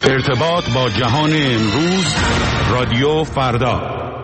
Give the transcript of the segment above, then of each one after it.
ارتباط با جهان امروز، رادیو فردا.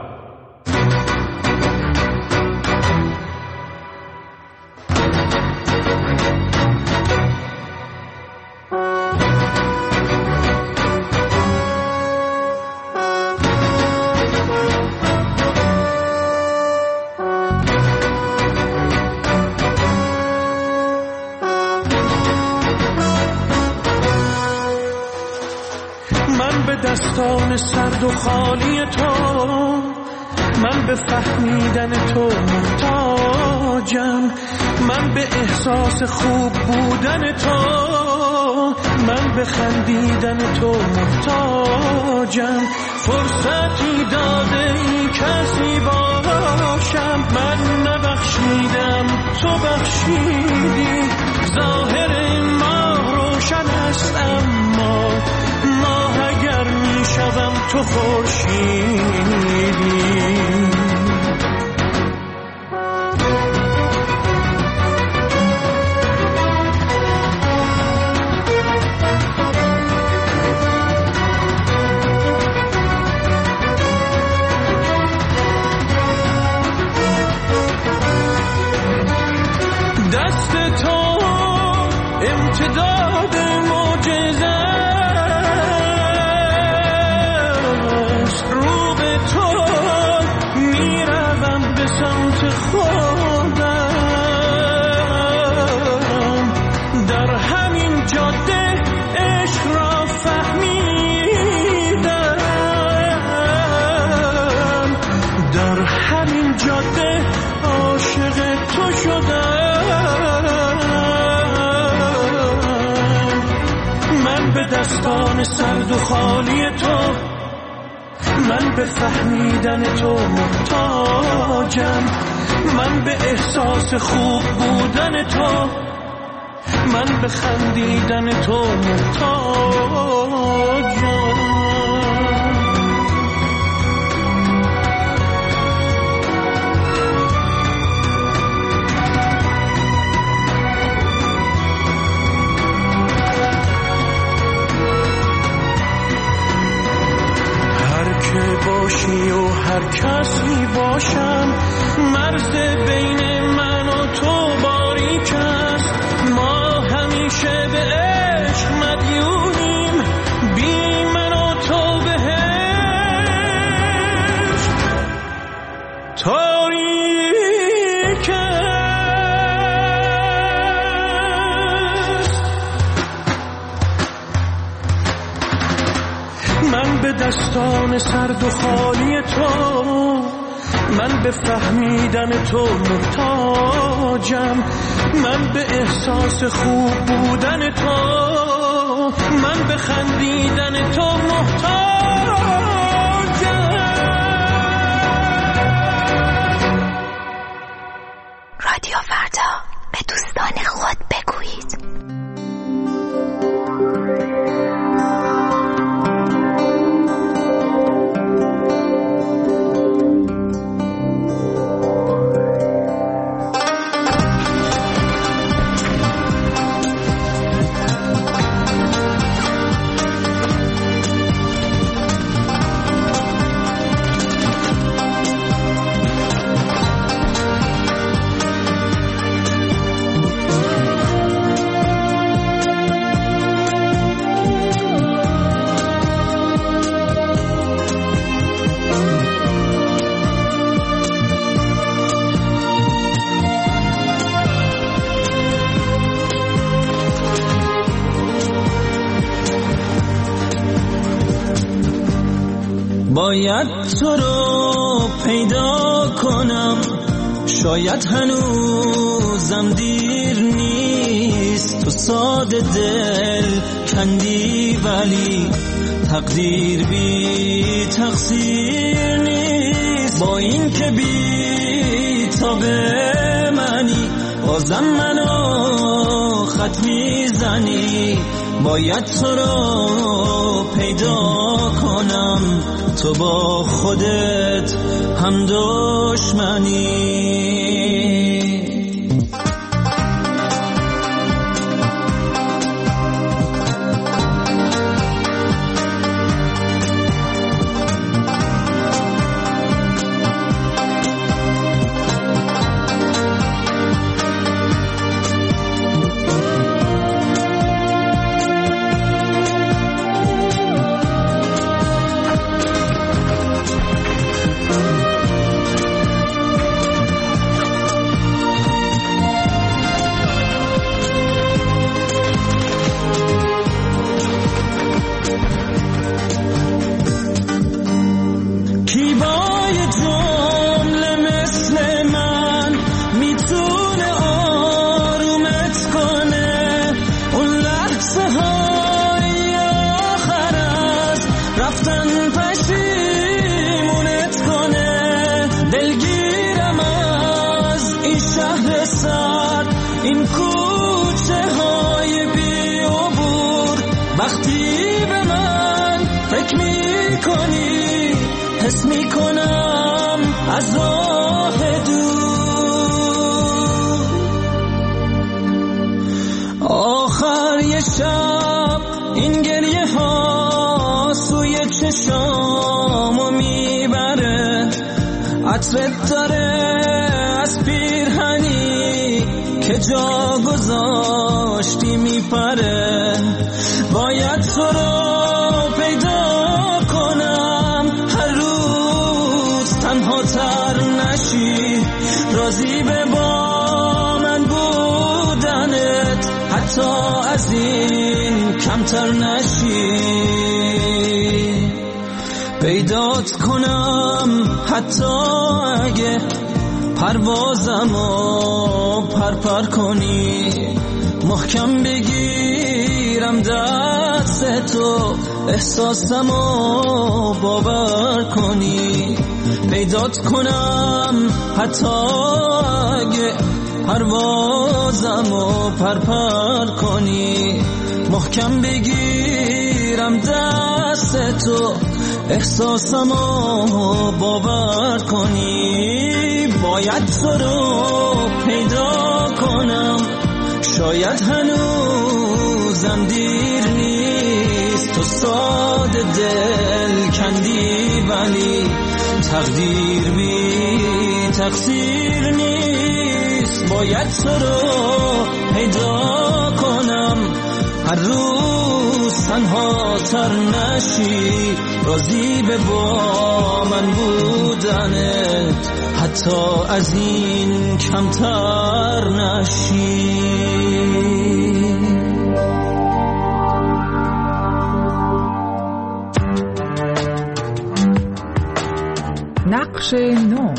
دستان سرد و خالی تو، من به فهمیدن تو محتاجم، من به احساس خوب بودن تو، من به خندیدن تو محتاجم. فرصتی داده ای کسی باشم، من نبخشیدم تو بخشیدی. ظاهر ما روشن است اما اگر می شوم تو خورشیدی. دست تو امتداد معجزه، در همین جاده عشق را فهمیدم، در همین جاده عاشق تو شدم. من به دستان سرد و خالی تو، من به فهمیدن تو محتاجم، من به احساس خوب بودن تو، من به خندیدن تو محتاجم. باشی و هر کسی باشم، مرز بین من و تو باریک است. ما همیشه به عشق مدیونیم، بی من و تو بهشت تاریک است. من به دستان سرد و خالی تو، من به فهمیدن تو محتاجم، من به احساس خوب بودن تو، من به خندیدن تو محتاجم. رادیو فردا، به دوستان خود بگویید. باید تو رو پیدا کنم، شاید هنوزم دیر نیست. تو ساده دل کندی ولی تقدیر بی تقصیر نیست. با این که بی تابه منی، بازم منو خط میزنی. باید تو رو پیدا کنم، تو با خودت هم دشمنی. وقتی به من فکر میکنی حس میکنم از راه دور. آخر یه شب این گریه ها سوی چشامو میبره، عطرت داره از پیرهنی که جا گذاشتی میپره. باید تو رو پیدا کنم هر روز تنها تر نشی، راضی به با من بودنت حتی از این کمتر نشی. پیدات کنم حتی اگه پروازمو پرپر کنی، محکم بگیرم دست تو احساسمو باور کنی. پیدات کنم حتی اگه پروازمو پرپر کنی، محکم بگیرم دست تو احساسمو باور کنی. باید تو رو پیدا کنم، شاید هنوزم دیر نیست. تو ساده دل کندی ولی تقدیر بی تقصیر نیست. باید تو رو پیدا کنم هر روز تنها تر نشی، راضی به با من بودنت حتی از این کمتر نشی. نقش نو.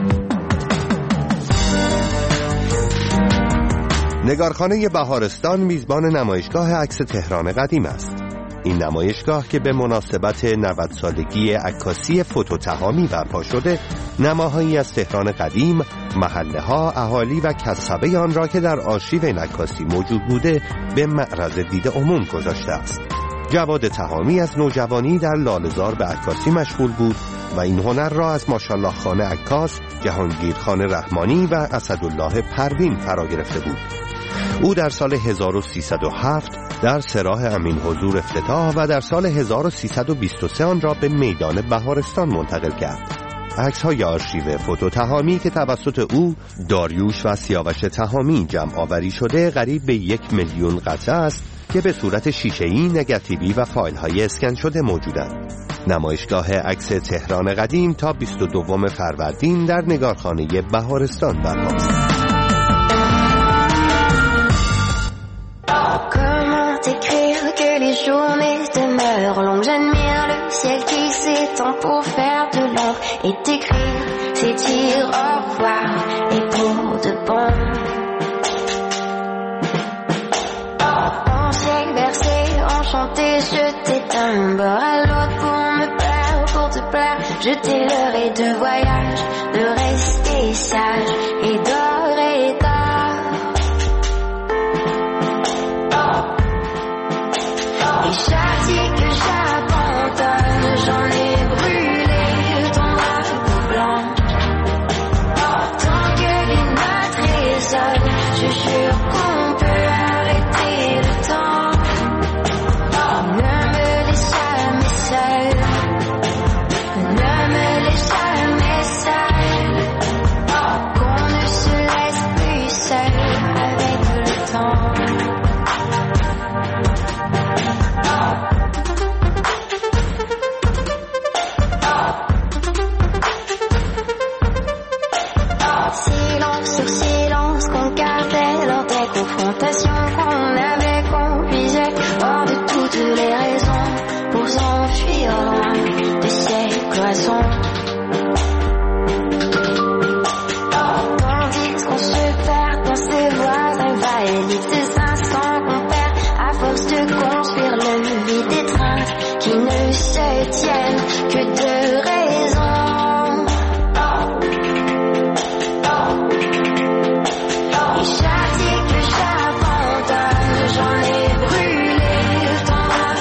نگارخانه بهارستان میزبان نمایشگاه عکس تهران قدیم است. این نمایشگاه که به مناسبت 90 سالگی عکاسی فوتوتهامی برپا شده، نماهایی از تهران قدیم، محله‌ها، اهالی و کسبه آن را که در آرشیو این عکاسی موجود بوده به معرض دید عموم گذاشته است. جواد تهامی از نوجوانی در لاله‌زار به عکاسی مشغول بود و این هنر را از ماشاءالله خان عکاس، جهانگیر خان رحمانی و اسدالله پروین فرا گرفته بود. او در سال 1307 در سراح امین حضور افتتاح و در سال 1323 آن را به میدان بهارستان منتقل کرد. عکس‌های آرشیو فوتوتهامی که توسط او، داریوش و سیاوش تهامی جمع آوری شده قریب به 1 میلیون قطعه است که به صورت شیشه‌ای، نگاتیوی و فایل‌های اسکن شده موجودند. نمایشگاه عکس تهران قدیم تا 22 فروردین در نگارخانه بهارستان برپاست. ciel qui s'étend pour faire de l'ombre et t'écrire, c'est dire au revoir et pour de bon. On s'est versé, enchanté, jeté d'un bord à l'autre pour me plaire, pour te plaire, jeter l'heure et de voyage, de rester sage et d'or et d'or. Et chaque dit que j'abandonne, j'en ai brûlé ton drapeau blanc. Tant que les notes résonnent, je jure qu'on peut arrêter le temps. Ne me laisse jamais seule, ne me laisse jamais seule, qu'on ne se laisse plus seul avec le temps. Silence sur silence qu'on gardait lors des confrontations qu'on avait, qu'on puisait hors de toutes les raisons pour s'enfuir loin de ces cloisons. Tandis qu'on se perd dans ces voies invalides, ces instants qu'on perd à force de construire le vide des trains qui ne se tiennent que de raison. Et chaque dit que j'abandonne, j'en ai brûlé ton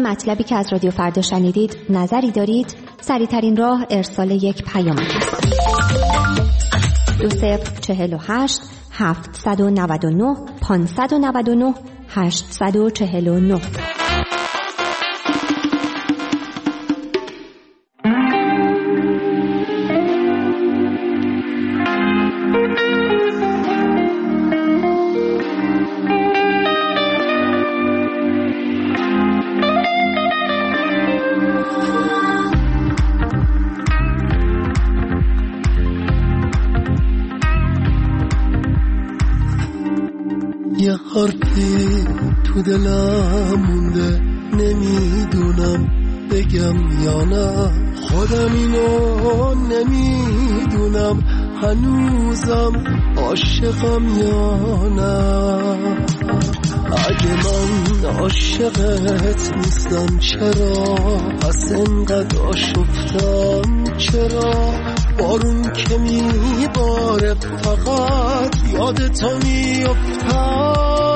مطلبی که از رادیو فردا شنیدید نظری دارید؟ سریع‌ترین راه ارسال یک پیام است. 2048 799 599 849. یه حرفی تو دلم مونده، نمیدونم بگم یا نه، خودم اینو نمیدونم هنوزم عاشقم یا نه. اگه من عاشقت نیستم چرا پس انقدر آشفتم؟ چرا بارون که میباره فقط یاد تو میافتم؟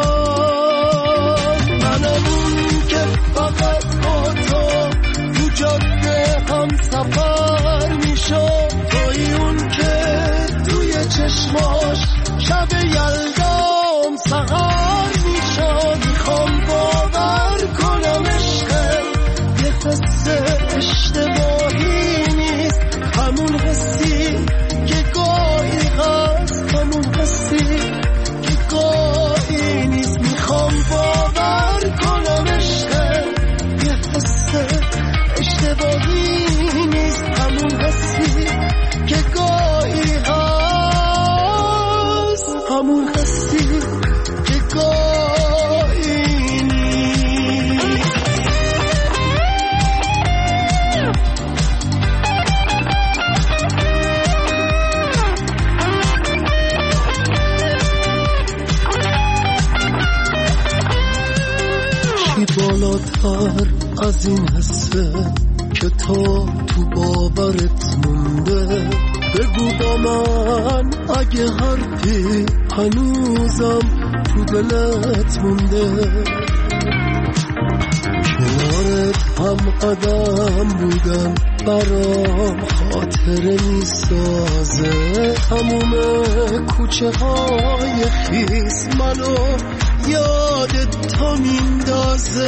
منم اون که فقط با تو جاده هم سفر میشم، توی اون که توی چشماش شب یلدام سحر میشم. میخوام باور کنم عشقم یه حس اشتباهی نیست، همون حسی که گاهی هست، همون حسی که گاهی نیست. میخوام باور کنم عشقم یه حس اشتباهی نیست، همون حسی که گاهی هست، همون حسی که گاهی نیست. چی بالاتر از این حسه که تو باورت مونده؟ بگو با من اگه حرفی هنوزم تو دلت مونده. کنارت هم قدم بودم برام خاطره میسازه، تموم کوچه های خیس منو یاد تو میندازه.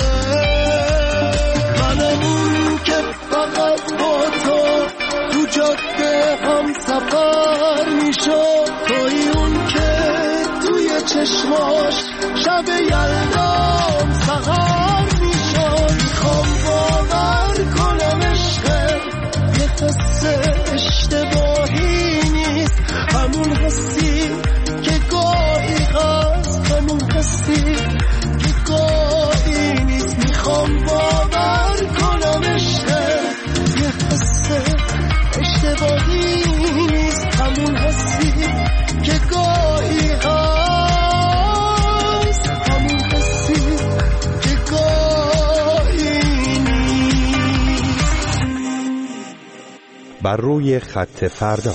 منم اون که فقط با تو جاده هم سفر میشم، توی اون که توی چشماش شب یلدام سحر میشم. میخوام باور کنم عشقم یه حس اشتباهی نیست، همون حسی که گاهی هست، همون حسی که گاهی نیست. میخوام باور کنم عشقم یه حس اشتباهی نیست، همون حسی که گاهی هست، همون حسی که گاهی نیست. بر روی خط فردا.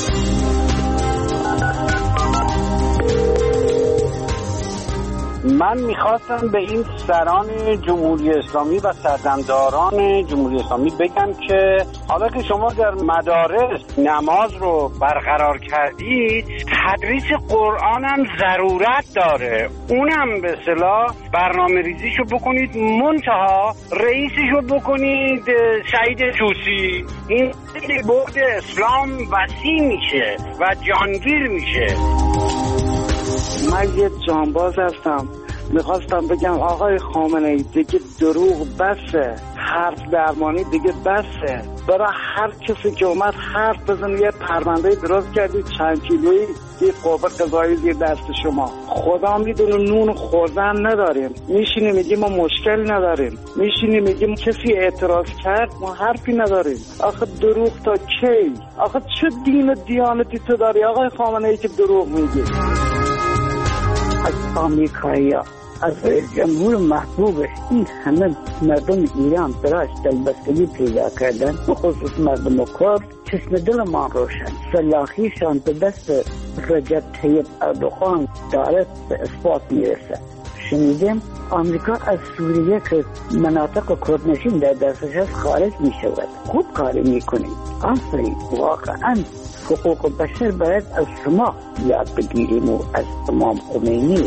من میخواستم به این سران جمهوری اسلامی و سردمداران جمهوری اسلامی بگم که حالا که شما در مدارس نماز رو برقرار کردید، تدریس قرآن هم ضرورت داره، اونم به اصطلاح برنامه ریزیشو بکنید، منتها رئیسشو بکنید سعید طوسی. این بعد اسلام وسیع میشه و جانگیر میشه. من یه جانباز هستم، میخواستم بگم آقای خامنه‌ای دیگه دروغ بسه، حرف درمانی دیگه بسه. برای هر کسی که اومد حرف بزنه یه پرونده درست کردی چند کیلویی یه قوه قضایی زیر دست شما. خدا میدونه نون خوردن نداریم، میشینی میگی ما مشکل نداریم، میشینی میگیم کسی اعتراض کرد ما حرفی نداریم. آخه دروغ تا کی؟ آخه چه دین و دیانتی تو داری آقای خامنه‌ای که دروغ میگی؟ از آمریکایی‌ها، از جمهور محبوبش این همه مردم ایران براش دلبستگی پیدا کردن، بخصوص مردم کرد. چشم دل ما روشن، سلاخیشان به دست رجب طیب اردوغان داره به اثبات میرسه. شنیدم آمریکا از سوریه که مناطق کردنشین در دستش هست خارج می شود. خوب کاری می کنید. آفرین. واقعا حقوق بشر باید از شما یاد بگیریم و از امام خمینی.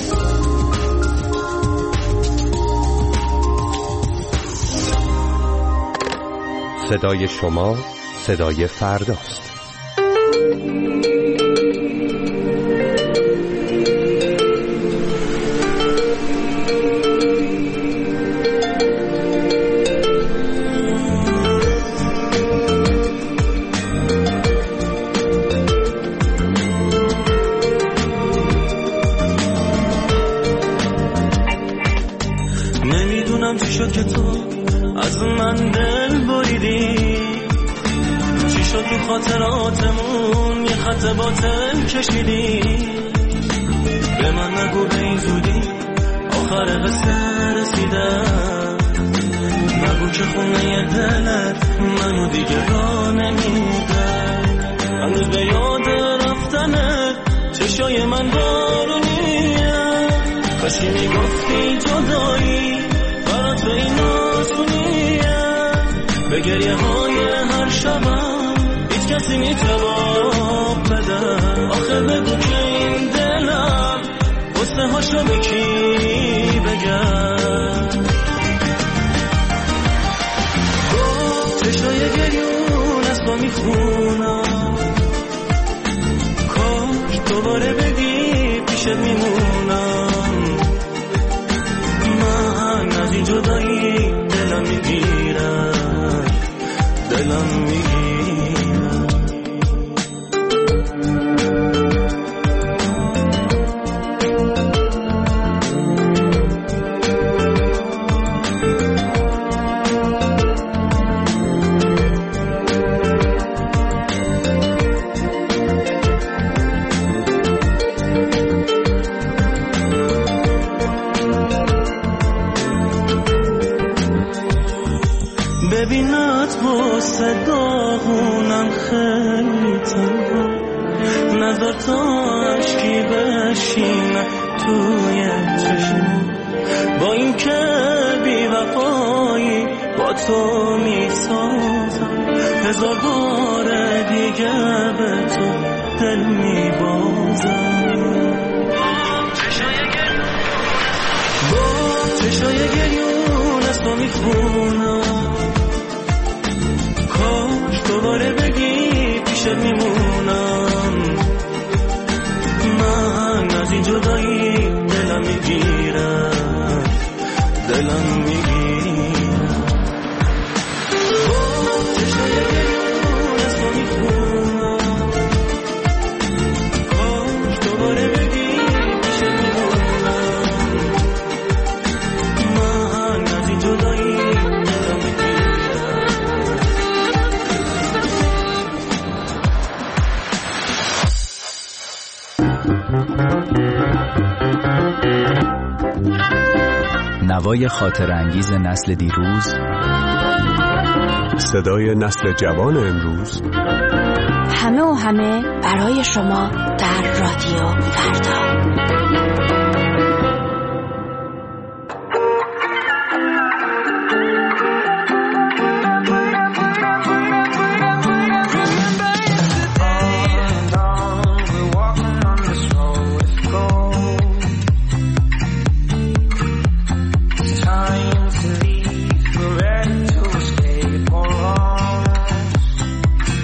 صدای شما صدای فرداست. نمیدونم چی شد که تو از من دل بریدی، چی شد تو خاطراتمون یه خط باطل کشیدی. به من نگو به این زودی آخر قصه رسیده، نگو که خونه دلت منو دیگه را نمیده. هنوز به یاد رفتنت چشای من بارونیه، کاشی میگفتی جدایی برات به این آسونیه. به گریه های هر شبم هیچ کسی میتواب بده. آخه بگو که این دلم غصه هاشو به کی بگم. گفت چشای گریون از با میخونم، کاش دوباره بگی پیشت میمونم. من از این جدایی دلم میگیرم، دلم میگیرم. ببینت با صداغونم خیلی تنها، نظر تا عشقی بشینه توی چشم. با این که بی وفایی با تو میسازم، هزار بار دیگه به تو دل میبازم. با چشای گریون از تو میخونم، کاش دوباره بگی پیشت میمونم. من از این جدایی دلم میگیرم، دلم میگیرم. با چشای گریون از تو میخونم، کاش دوباره بگی پیشت میمونم. من از این جدایی دلم میگیرم. نوای خاطرانگیز نسل دیروز، صدای نسل جوان امروز، همه و همه برای شما در رادیو فردا.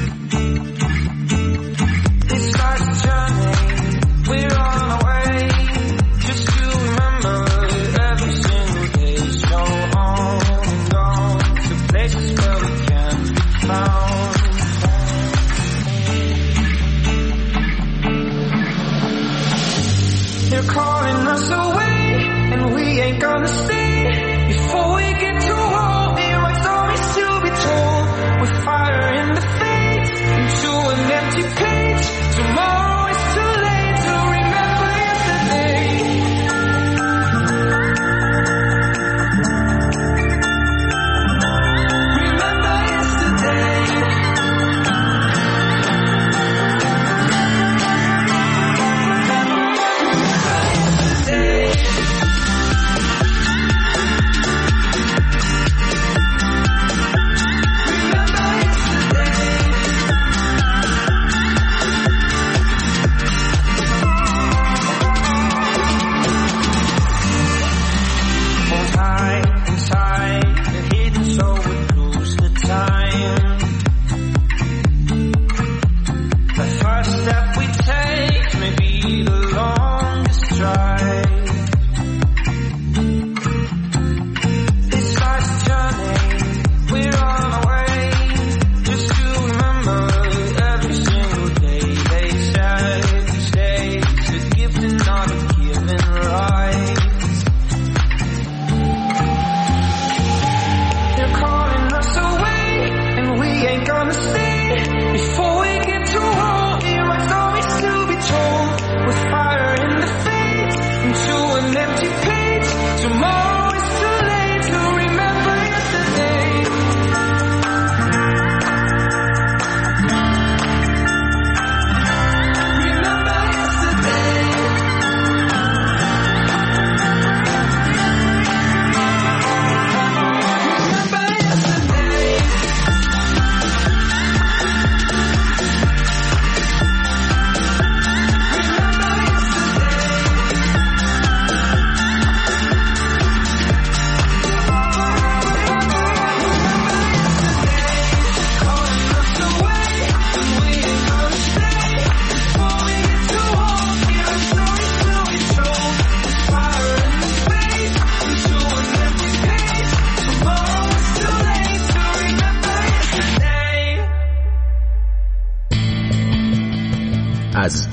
We're on our way.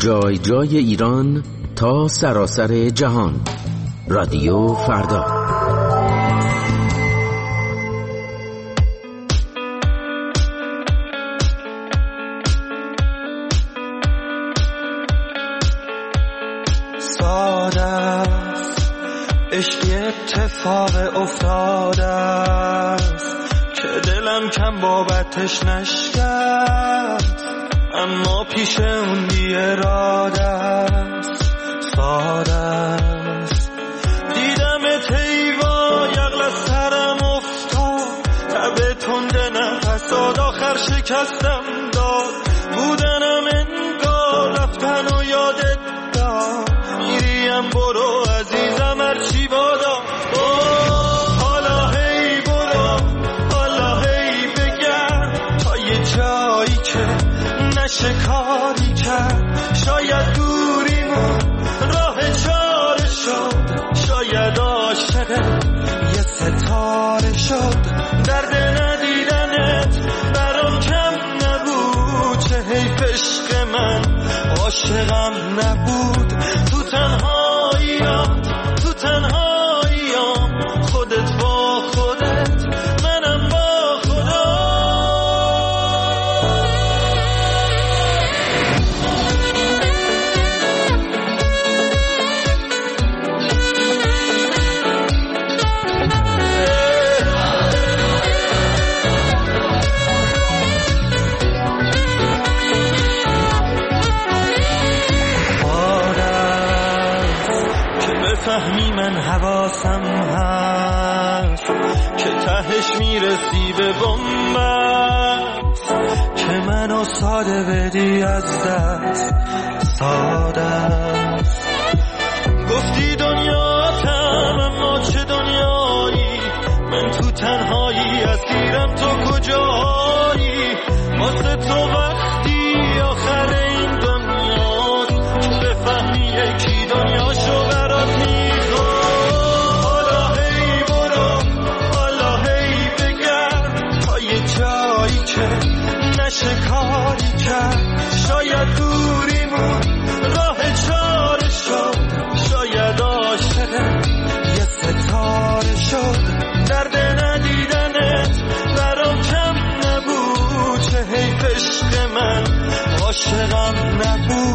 جای جای ایران تا سراسر جهان. رادیو فردا. ساده است عشق اتفاق افتاده است که دلم کم بابتش نشکست، اما پیش اون بی اراده است. ساده است دیدم تیوا یغل از سرم افتاد، تب تنده نفساد آخر شکستم داد. بودنم انگار رفتن و یادت داد، میریم برو عزیزم هرچی بادا. حالا هی برو، حالا هی بگرد تا یه جایی که نشه کاری کرد. شاید دوریمون راه چاره شد، شاید عاشق یه ستاره شد. درد ندیدنت برام کم نبود، چه حیف عشق من عاشقم نبود. تو تنهاییام، تو تنهاییام، خودت با خودت منم با خدا. فهمی من حواسم هست که تهش میرسی به بنبست، که منو ساده بدی از دست. ساده است گفتی دنیاتم، اما چه دنیایی؟ من تو تنهایی اسیرم، تو کجایی؟ واسه تو وقتی آخر این دنیاست که بفهمی یکی دنیاشو برات میخواد. حالا هی برو، حالا هی بگرد تا یه جایی که نشه کاری کرد. شاید دوریمون راه چاره شد، شاید عاشق یه ستاره شد. درد ندیدنت برام کم نبود، چه حیف عشق من عاشقم نبود.